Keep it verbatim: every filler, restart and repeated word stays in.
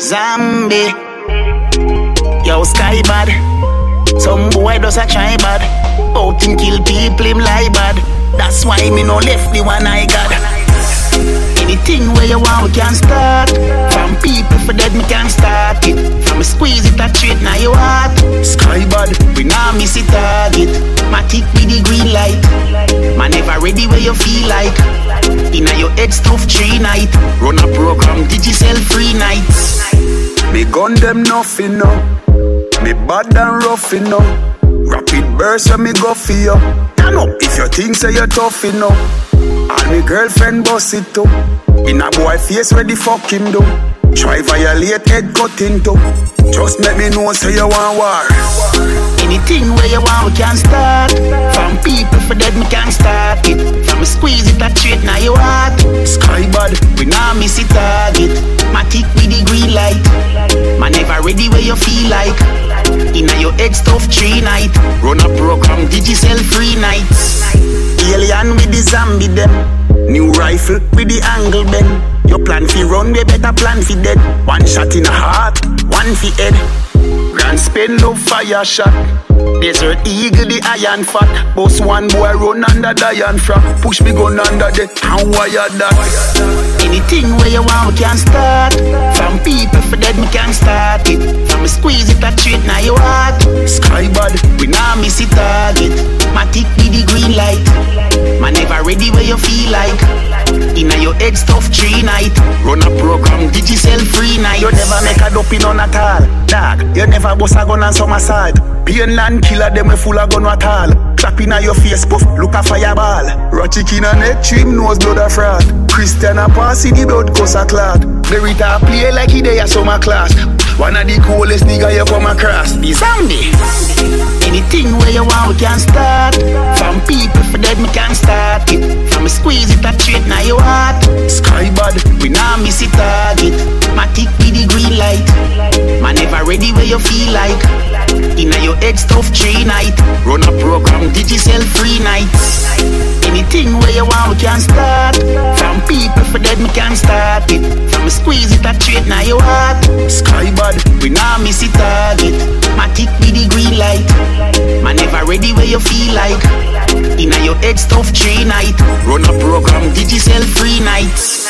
Zombie. Yo, Sky bad. Some boy does a try bad. Out him kill people, him lie bad. That's why me no left the one I got. Anything where you want, we can start. From people for dead, me can start it. From me squeeze it, a treat, now you heart. Sky bad, we now miss it target. My tick with the green light. Man never ready where you feel like. Inna your head stuff three night. Run a program, Digicel free nights. Me gun them nothing no. Me bad and rough you know. Rapid burst when me go for you. Turn up if you think say you're tough you know. And me girlfriend boss it too. In a boy face where the fuck him do. Try violate head cut into. Just let me know say you want war. Anything where you want we can start. From people for dead me can start it. From me squeeze it a treat now you heart. Sky bad, we now miss it target. My tick with the green light. Man never ready where you feel like. Inna your head stuff three night. Run a program Digicel free nights. Alien with the zombie them. New rifle with the angle bend. Your plan fi run, we better plan fi dead. One shot in the heart, one fi head. Grand Spain love fire shot. Desert eagle the iron fat. Boss one boy run under the iron frack. Push me gun under the and wire that. Anything where you want we can start. From people for dead me can start it. From me squeeze it a treat now you heart. Sky bad, we now miss it target. My tick with the green light. Man never ready where you feel like. Inna your head stuff three night. Run a program Digicel free night. You never make a dopey none at all. Dog, you never bust a gun and some assault. Pain land killer them we full of gun at all. Clap inna your face puff, look a fireball. Ratchet in a neck, trim nose blood a fraud. Christian a pass in the blood cause a clot. Merita play like he dey a summer class. One of the coolest nigga you come across. The zombie. Anything where you want we can start. From people for dead me can start it. From me squeeze it a treat now you heart. Sky bad, we now miss it target. My tick with the green light. Man never ready where you feel like. Inna your head stuff three night. Run a program Digicel free nights. Anything where you want we can start. From people for dead me can start it. From me squeeze it a treat now you heart. Sky bad, we now miss it target. My tick with the green light. Man never ready where you feel like. Inna your head stuff three night. Run a program Digicel free nights.